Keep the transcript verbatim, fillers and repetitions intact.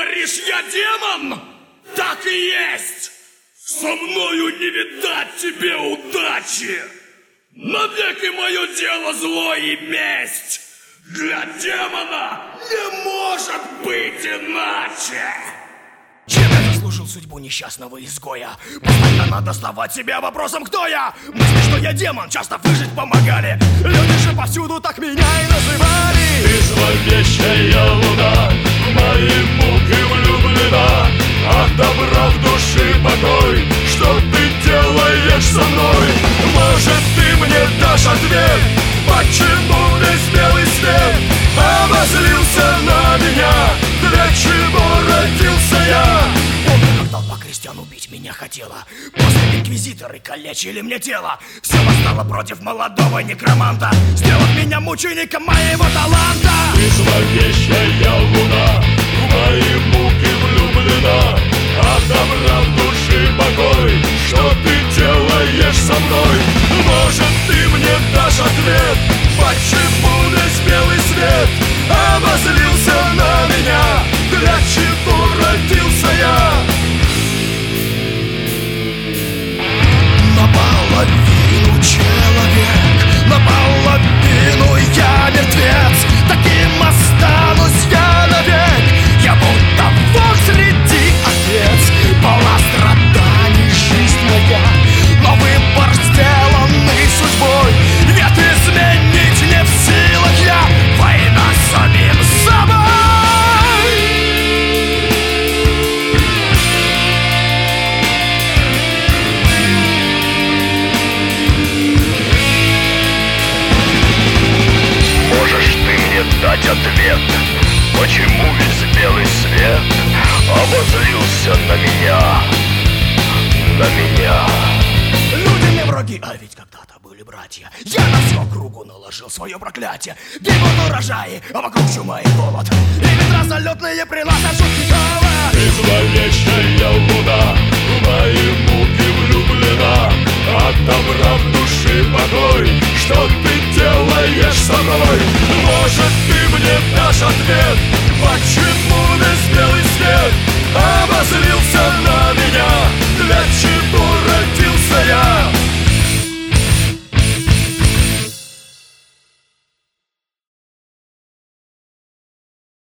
говоришь, я демон? Так и есть! Со мною не видать тебе удачи! Навеки мое дело зло и месть! Для демона не может быть иначе! Чем я заслужил судьбу несчастного изгоя? Постоянно доставать себя вопросом, кто я? Мысли, что я демон, часто выжить помогали. Люди же повсюду так меня и называли. Ты зловещая луна, в мои муки влюблена. Отобрав души покой, что ты делаешь со мной? Может, ты мне дашь ответ, почему весь белый свет обозлился на меня? Для чего родился я? Помню, как толпа крестьян убить меня хотела. После инквизиторы калечили мне тело. Все восстало против молодого некроманта, сделав меня мучеником моего таланта. Ты зловещая луна, в мои муки влюблена. Отобрав души покой, что ты делаешь со мной? Может, ты мне дашь ответ, почему весь белый свет обозлился на меня? Для чего родился я? Наполовину человек, наполовину я мертвец. Таким останусь я навек. Я будто волк среди овец. Полна страданий жизнь моя, но выбор сделанный судьбой. Нет, изменить не в силах я. Война с самим собой. Можешь ты мне дать ответ, почему весь белый свет обозлился на меня, на меня? Люди мне враги, а ведь когда-то были братья. Я на всю округу наложил свое проклятие. Гибнут урожаи, а вокруг чума и голод. И ветра залетные приносят жуткий холод. Ты зловещая луна, в мои муки влюблена.